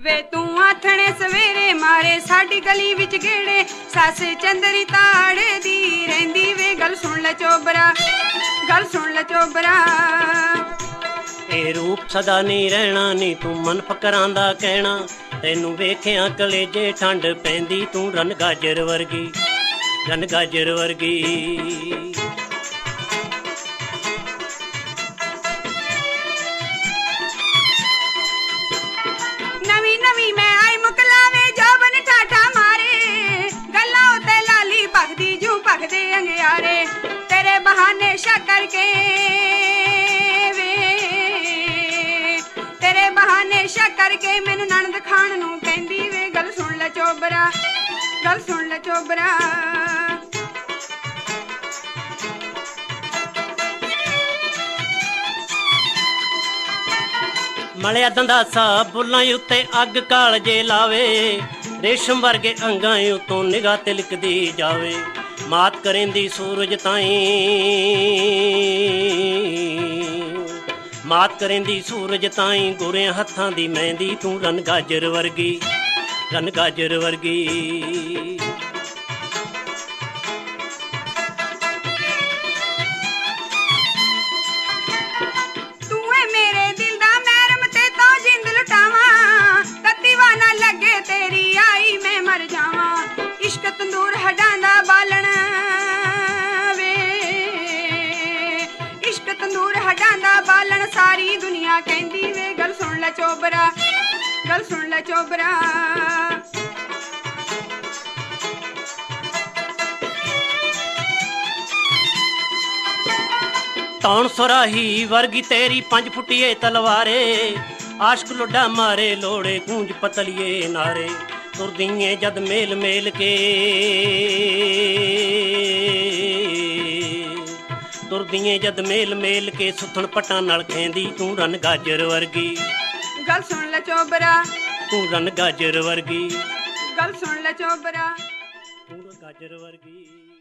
ਵੇ ਤੂੰ ਆਥਣੇ ਸਵੇਰੇ ਮਾਰੇ ਸਾਡੀ ਗਲੀ ਵਿੱਚ ਗੇੜੇ, ਸੱਸ ਚੰਦਰੀ ਤਾੜੇ ਦੀ ਰਹਿੰਦੀ ਵੇ ਗੱਲ ਸੁਣ ਲੈ ਚੋਬਰਾ, ਗੱਲ ਸੁਣ ਲੈ ਚੋਬਰਾ। ਇਹ ਰੂਪ ਸਦਾ ਨਹੀਂ ਰਹਿਣਾ ਨੀ ਤੂੰ ਮਨ ਫਕਰਾਂ ਦਾ ਕਹਿਣਾ, ਤੈਨੂੰ ਵੇਖਿਆ ਕਲੇਜੇ ਠੰਡ ਪੈਂਦੀ ਤੂੰ ਰਨ ਗਾਜਰ ਵਰਗੀ, ਰਨ ਗਾਜਰ ਵਰਗੀ। ਨਵੀਂ ਨਵੀਂ ਮੈਂ ਆਈ ਮੁਕਲਾਵੇ ਜੋਬਨ ਠਾਠਾ ਮਾਰੇ, ਗੱਲਾਂ ਉਤੇ ਲਾਲੀ ਭਖਦੀ ਜੂ ਭਖਦੇ ਅੰਗਿਆਰੇ, ਤੇਰੇ ਬਹਾਨੇ ਸ਼ੱਕਰ ਕੇ ਤੇਰੇ ਬਹਾਨੇ ਸ਼ੱਕਰ ਕੇ ਮੈਨੂੰ ਨਣਦ ਖਾਣ ਨੂੰ ਕਹਿੰਦੀ ਵੇ ਗੱਲ ਸੁਣ ਲੈ ਚੋਬਰਾ, ਗੱਲ ਸੁਣ ਲੈ ਚੋਬਰਾ। ਮਲਿਆ ਦੰਦਾਸਾ ਬੁੱਲਾਂ ਉੱਤੇ ਅੱਗ ਕਾਲਜੇ ਲਾਵੇ, ਰੇਸ਼ਮ ਵਰਗੇ ਅੰਗਾਂ ਉਤੋਂ ਨਿਗਾਹ ਤਿਲਕਦੀ ਜਾਵੇ, ਮਾਤ ਕਰੇਂਦੀ ਸੂਰਜ ਤਾਈਂ, ਮਾਤ ਕਰੇਂਦੀ ਸੂਰਜ ਤਾਈਂ, ਗੋਰਿਆਂ ਹੱਥਾਂ ਦੀ ਮਹਿੰਦੀ ਤੂੰ ਰਨ ਗਾਜਰ ਵਰਗੀ, ਰਨ ਗਾਜਰ ਵਰਗੀ। ਤੂੰ ਏ ਮੇਰੇ ਦਿਲ ਦਾ ਮਹਿਰਮ ਤੇ ਤੋਂ ਜਿੰਦ ਲੁਟਾਵਾਂ, ਤਤੀਵਾ ਨਾ ਲੱਗੇ ਤੇਰੀ ਆਈ ਮੈਂ ਮਰ ਜਾਵਾਂ, ਇਸ਼ਕ ਤੰਦੂਰ ਹੱਡਾਂ ਦਾ ਬਾਲਣ ਵੇ, ਇਸ਼ਕ ਤੰਦੂਰ ਹੱਡਾਂ ਦਾ ਬਾਲਣ, ਸਾਰੀ ਦੁਨੀਆ ਕਹਿੰਦੀ ਵੇ ਗੱਲ ਸੁਣ ਲੈ ਚੋਬਰਾ, ਗੱਲ ਸੁਣ ਲੈ ਚੋਬਰਾ। ਤੌਣ ਸੁਰਾਹੀ ਵਰਗੀ ਤੇਰੀ 5 ਫੁੱਟੀਏ ਤਲਵਾਰੇ, ਆਸ਼ਕ ਲੁੱਡਾ ਮਾਰੇ ਲੋੜੇ ਗੂੰਜ ਪਤਲੀਏ ਨਾਰੇ, ਤੁਰਦੀਏ ਜਦ ਮੇਲ ਮੇਲ ਕੇ, ਤੁਰਦੀਏ ਜਦ ਮੇਲ ਮੇਲ ਕੇ, ਸੁੱਥਣ ਪੱਟਾਂ ਨਾਲ ਖੇਂਦੀ ਤੂੰ ਰਨ ਗਾਜਰ ਵਰਗੀ, ਗੱਲ ਸੁਣ ਲੈ ਚੋਬਰਾ, ਤੂੰ ਰਨ ਗਾਜਰ ਵਰਗੀ, ਗੱਲ ਸੁਣ ਲੈ ਚੋਬਰਾ, ਤੂੰ ਗਾਜਰ ਵਰਗੀ।